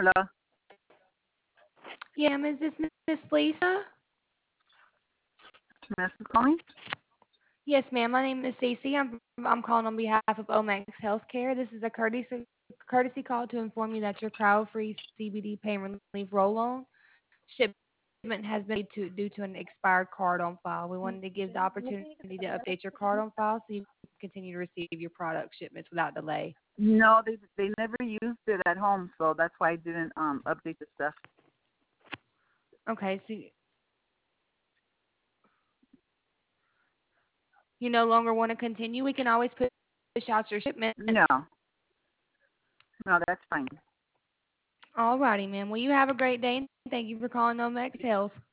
Hello. Yeah, is this Miss Lisa? Miss is calling? Yes, ma'am. My name is Stacey. I'm calling on behalf of Omax Healthcare. This is a courtesy call to inform you that your crowd-free CBD pain relief roll-on shipment has been delayed due to an expired card on file. We wanted to give the opportunity to update your card on file so you can continue to receive your product shipments without delay. No, they never used it at home, so that's why I didn't update the stuff. Okay, so you no longer want to continue. We can always push out your shipments. No, no, that's fine. Alrighty, ma'am. Well, you have a great day, and thank you for calling Omex Health.